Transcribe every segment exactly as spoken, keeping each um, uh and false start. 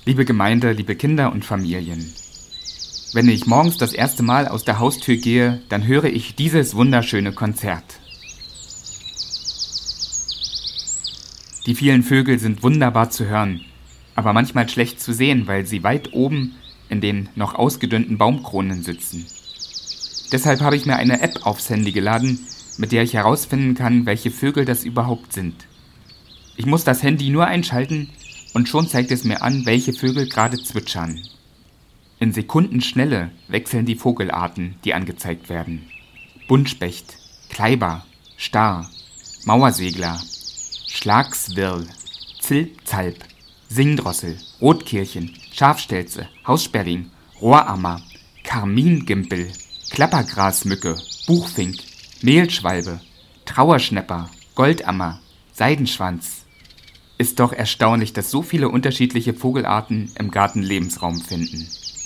Liebe Gemeinde, liebe Kinder und Familien. Wenn ich morgens das erste Mal aus der Haustür gehe, dann höre ich dieses wunderschöne Konzert. Die vielen Vögel sind wunderbar zu hören, aber manchmal schlecht zu sehen, weil sie weit oben in den noch ausgedünnten Baumkronen sitzen. Deshalb habe ich mir eine App aufs Handy geladen, mit der ich herausfinden kann, welche Vögel das überhaupt sind. Ich muss das Handy nur einschalten und schon zeigt es mir an, welche Vögel gerade zwitschern. In Sekundenschnelle wechseln die Vogelarten, die angezeigt werden. Buntspecht, Kleiber, Star, Mauersegler, Schlagswirl, Zilpzalp, Singdrossel, Rotkehlchen, Schafstelze, Haussperling, Rohrammer, Karmingimpel, Klappergrasmücke, Buchfink, Mehlschwalbe, Trauerschnepper, Goldammer, Seidenschwanz. Ist doch erstaunlich, dass so viele unterschiedliche Vogelarten im Garten Lebensraum finden.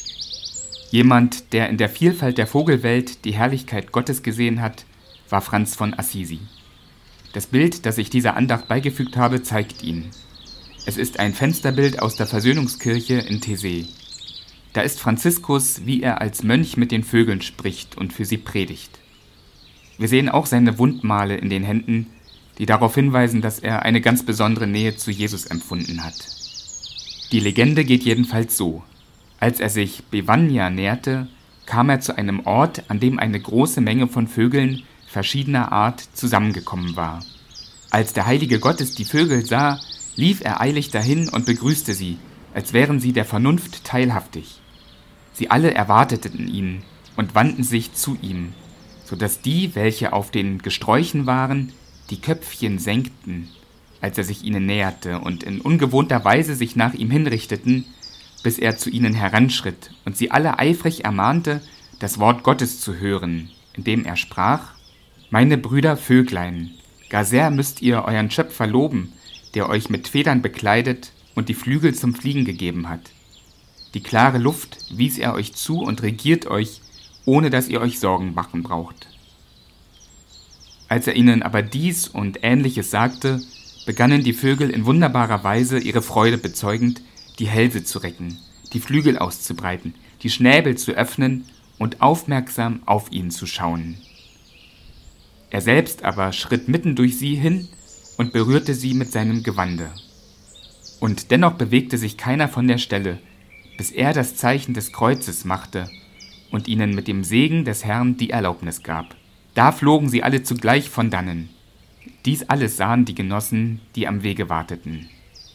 Jemand, der in der Vielfalt der Vogelwelt die Herrlichkeit Gottes gesehen hat, war Franz von Assisi. Das Bild, das ich dieser Andacht beigefügt habe, zeigt ihn. Es ist ein Fensterbild aus der Versöhnungskirche in Taizé. Da ist Franziskus, wie er als Mönch mit den Vögeln spricht und für sie predigt. Wir sehen auch seine Wundmale in den Händen, die darauf hinweisen, dass er eine ganz besondere Nähe zu Jesus empfunden hat. Die Legende geht jedenfalls so: Als er sich Bevagna näherte, kam er zu einem Ort, an dem eine große Menge von Vögeln verschiedener Art zusammengekommen war. Als der heilige Gottes die Vögel sah, lief er eilig dahin und begrüßte sie, als wären sie der Vernunft teilhaftig. Sie alle erwarteten ihn und wandten sich zu ihm, so dass die, welche auf den Gesträuchen waren, die Köpfchen senkten, als er sich ihnen näherte, und in ungewohnter Weise sich nach ihm hinrichteten, bis er zu ihnen heranschritt und sie alle eifrig ermahnte, das Wort Gottes zu hören, indem er sprach: »Meine Brüder Vöglein, gar sehr müsst ihr euren Schöpfer loben, der euch mit Federn bekleidet und die Flügel zum Fliegen gegeben hat. Die klare Luft wies er euch zu und regiert euch, ohne dass ihr euch Sorgen machen braucht.« Als er ihnen aber dies und Ähnliches sagte, begannen die Vögel in wunderbarer Weise, ihre Freude bezeugend, die Hälse zu recken, die Flügel auszubreiten, die Schnäbel zu öffnen und aufmerksam auf ihn zu schauen. Er selbst aber schritt mitten durch sie hin und berührte sie mit seinem Gewande. Und dennoch bewegte sich keiner von der Stelle, bis er das Zeichen des Kreuzes machte und ihnen mit dem Segen des Herrn die Erlaubnis gab. Da flogen sie alle zugleich von dannen. Dies alles sahen die Genossen, die am Wege warteten.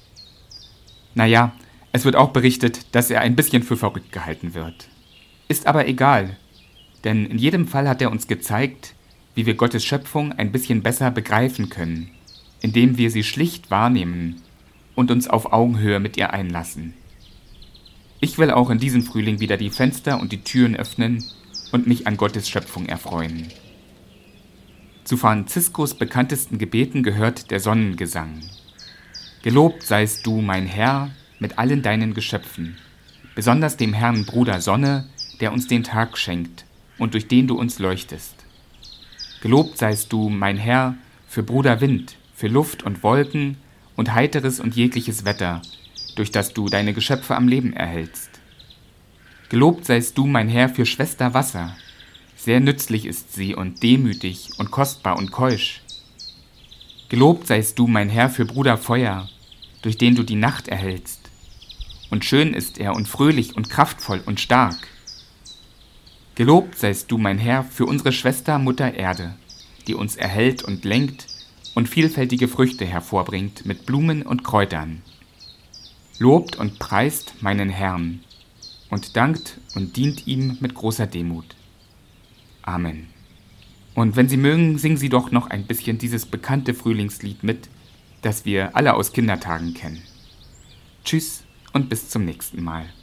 Naja, es wird auch berichtet, dass er ein bisschen für verrückt gehalten wird. Ist aber egal, denn in jedem Fall hat er uns gezeigt, wie wir Gottes Schöpfung ein bisschen besser begreifen können, indem wir sie schlicht wahrnehmen und uns auf Augenhöhe mit ihr einlassen. Ich will auch in diesem Frühling wieder die Fenster und die Türen öffnen und mich an Gottes Schöpfung erfreuen. Zu Franziskus bekanntesten Gebeten gehört der Sonnengesang. Gelobt seist du, mein Herr, mit allen deinen Geschöpfen, besonders dem Herrn Bruder Sonne, der uns den Tag schenkt und durch den du uns leuchtest. Gelobt seist du, mein Herr, für Bruder Wind, für Luft und Wolken und heiteres und jegliches Wetter, durch das du deine Geschöpfe am Leben erhältst. Gelobt seist du, mein Herr, für Schwester Wasser. Sehr nützlich ist sie und demütig und kostbar und keusch. Gelobt seist du, mein Herr, für Bruder Feuer, durch den du die Nacht erhältst. Und schön ist er und fröhlich und kraftvoll und stark. Gelobt seist du, mein Herr, für unsere Schwester Mutter Erde, die uns erhält und lenkt und vielfältige Früchte hervorbringt mit Blumen und Kräutern. Lobt und preist meinen Herrn und dankt und dient ihm mit großer Demut. Amen. Und wenn Sie mögen, singen Sie doch noch ein bisschen dieses bekannte Frühlingslied mit, das wir alle aus Kindertagen kennen. Tschüss und bis zum nächsten Mal.